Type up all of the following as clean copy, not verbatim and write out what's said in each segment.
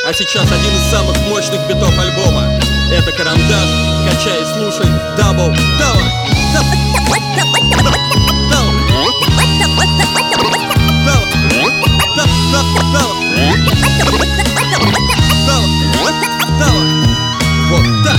А сейчас один из самых мощных битов альбома. Это Карандаш, качай, слушай, дабл, давай. Вот так.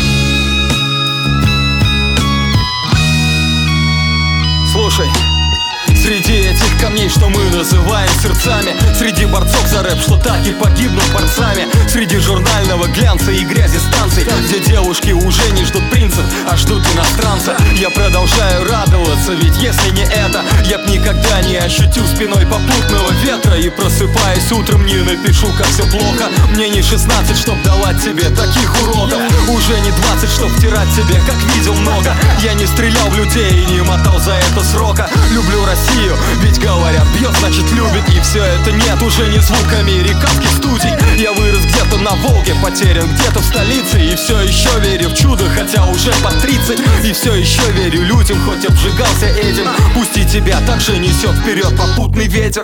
Слушай, среди этих камней, что мы называем сердцами, среди борцов за рэп, что так и погибнут борцами, среди журнального глянца и грязи станций, где девушки уже не ждут принцев, а ждут иностранца, я продолжаю радоваться, ведь если не это, я б никогда не ощутил спиной попутного ветра. И просыпаясь утром, не напишу, как все плохо. Мне не 16, чтоб давать тебе таких уродов, уже не 20, чтоб втирать тебе, как видел много. Я не стрелял в людей и не мотал за это срока. Люблю Россию, ведь говорят, бьет, значит любит. И все это нет уже не звук американских студий. Я вырос где-то на Волге, потерян где-то в столице. И все еще верю в чудо, хотя уже под 30. И все еще верю людям, хоть обжигался этим. Пусть и тебя также несет вперед попутный ветер.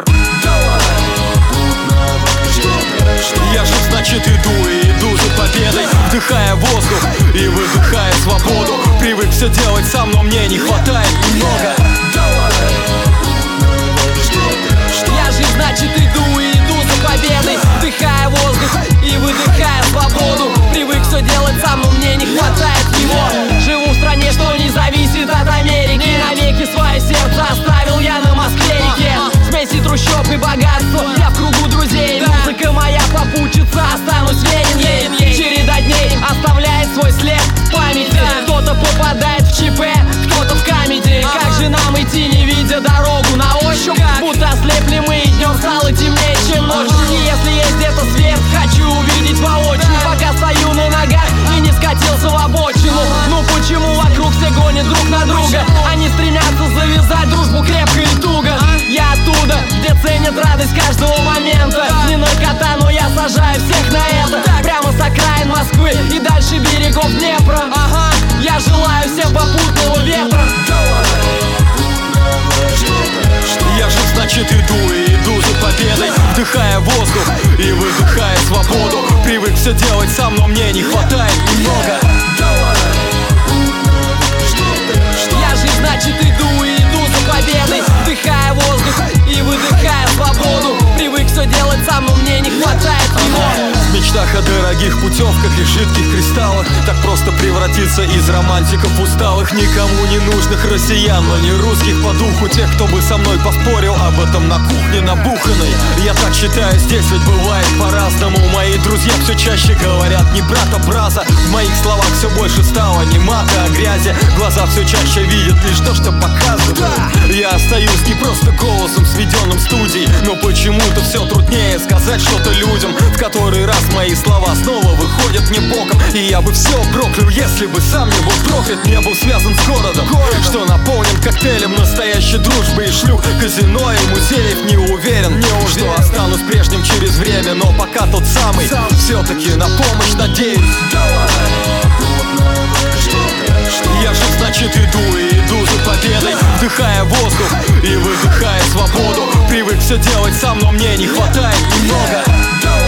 Я же, значит, иду и иду за победой, вдыхая воздух и выдыхая свободу. Привык все делать сам, но мне не хватает немного. Я же, значит, иду и иду за победой, вдыхая воздух и выдыхая свободу. Привык все делать сам, но мне не хватает его. Живу в стране, что не зависит от Америки. Навеки свое сердце оставил я на Москве-реке. Смеси трущоб и богатства, я в кругу друзей. Музыка моя попутчица, останусь верен ей. Череда дней оставляет свой след в памяти. Кто-то попадает в ЧП, кто-то в камеди. Как же нам идти, не видя дорогу на ощупь? Будто ослепли мы, и днем стало темнее, чем ночью. И если есть где-то свет, хочу увидеть воочию. Пока стою на ногах и не скатился в обочину. Ну почему вокруг все гонят друг на друга? Они стремятся завязать дружбу крепко и туго. Я оттуда, где ценят радость каждого момента. Не наркота, но я сажаю всех на это. Прямо с окраин Москвы и дальше берегов Днепра. Я желаю всем попутного ветра. Я же, значит, иду и иду за победой, вдыхая воздух и выдыхая свободу. Привык все делать сам, но мне не хватает немного. Я же, значит, иду и иду за победой, вдыхая воздух и выдыхая свободу. Привык все делать сам, но мне не хватает его. В мечтах о дорогих путевках и жидких кристаллах так просто превратиться из романтиков усталых, никому не нужных россиян, но не русских по духу. Тех, кто бы со мной поспорил об этом на кухне набуханной. Я так считаю, здесь ведь бывает по-разному. Мои друзья все чаще говорят не брат, а браза. В моих словах все больше стало не мата, а грязи. Глаза все чаще видят лишь то, что показывают. Я остаюсь не просто голосом, сведенным студией, но почему-то все труднее сказать что-то людям. В который раз мои слова снова выходят мне боком. И я бы все проклял, если бы сам не был проклят, не был связан с городом, что наполнен коктейлем настоящей дружбы и шлюх, казино и музеев. Не уверен, что останусь прежним через время, но пока тот самый, все-таки на помощь надеюсь. Я же, значит, иду и иду за победой, вдыхая воздух и выдыхая свободу. Привык все делать сам, но мне не хватает немного.